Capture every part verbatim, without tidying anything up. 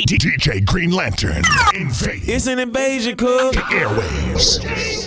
D J Green Lantern. Invade. It's an invasion, cuz. The airwaves.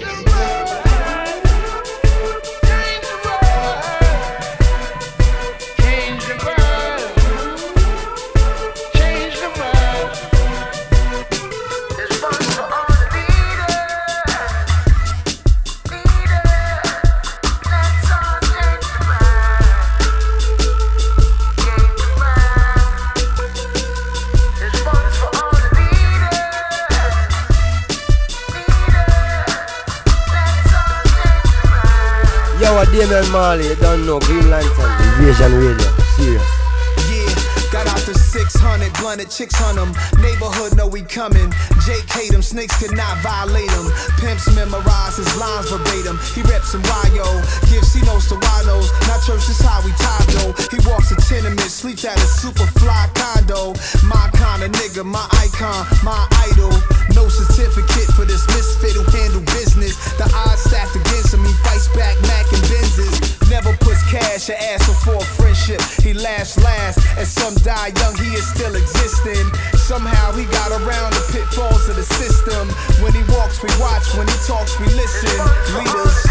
Yo, a Damian Marley, you don't know, Green Lantern, Invasion Radio, serious. Yeah, got out the six hundred, blunted chicks on them. Neighborhood know we coming. Jake hate them, snakes could not violate them. Pimps memorize his lines verbatim. He reps some Y O, gives C-notes to Y-Nos. Not church, this how we tie though. He walks a tenement, sleeps at a super fly condo. My kind of nigga, my icon, my idol. No certificate for this misfit who handle business. The odds stacked against him, he fights back, Mac and Benzes. Never puts cash or ass for a friendship. He laughs last, and some die young, he is still existing. Somehow he got around the pitfalls of the system. When he walks, we watch. When he talks, we listen. Leaders.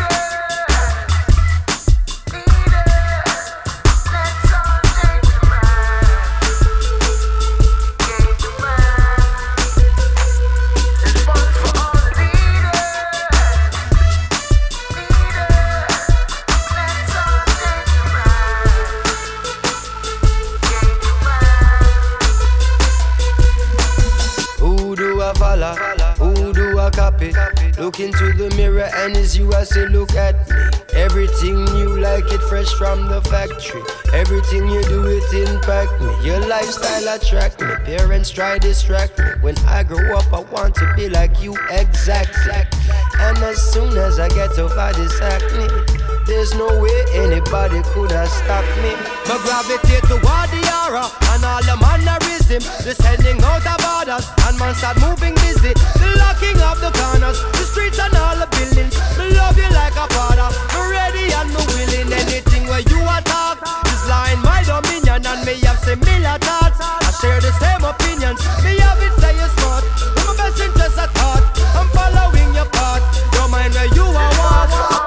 Who do I copy? Look into the mirror and it's you I say look at me. Everything new like it fresh from the factory. Everything you do it impact me. Your lifestyle attract me. Parents try distract me. When I grow up I want to be like you exactly. And as soon as I get over this acne, there's no way anybody could have stopped me. My gravitate toward the aura and all the mannerism. The sending out of orders and man start moving busy. The locking of the corners, the streets and all the buildings. Me love you like a father. Me ready and me willing. Anything where you attack is lying my dominion and me have similar thoughts. I share the same opinions. Me have it say you smart. In my best interest I thought I'm following your path. Don't mind where you are walk.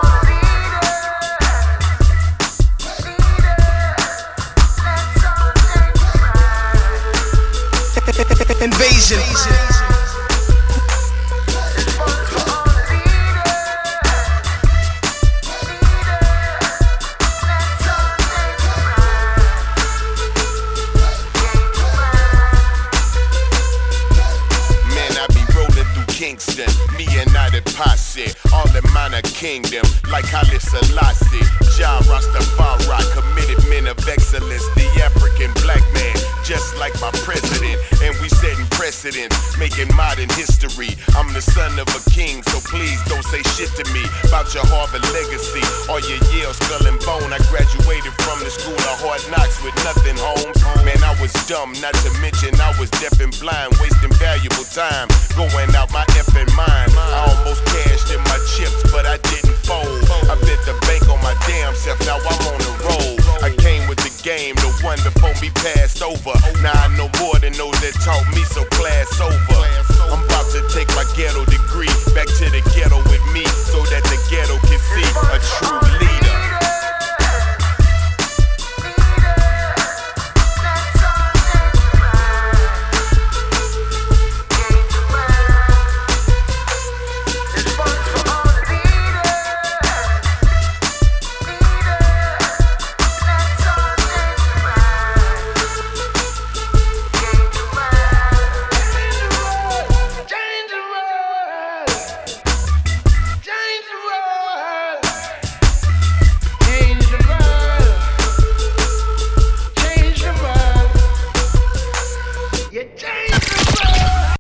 Invasion. Kingston, me and I the posse, all the minor kingdom, like Haile Selassie, Jah Rastafari, committed men of excellence, the African black man, just like my president, and we setting precedents, making modern history. I'm the son of a king, so please don't say shit to me about your Harvard legacy or your Yale skull and bone. I graduated from the school of hard knocks with nothing, Holmes. Man, I was dumb, not to mention I was deaf and blind, wasting valuable time, going out my effing mind. I almost cashed in my chips, but I didn't fold. I bet the bank on my damn self, now I'm on the road. I came with the game, the one before me passed over. Now I know more than those that taught me, so class over. I'm about to take my ghetto degree back to the ghetto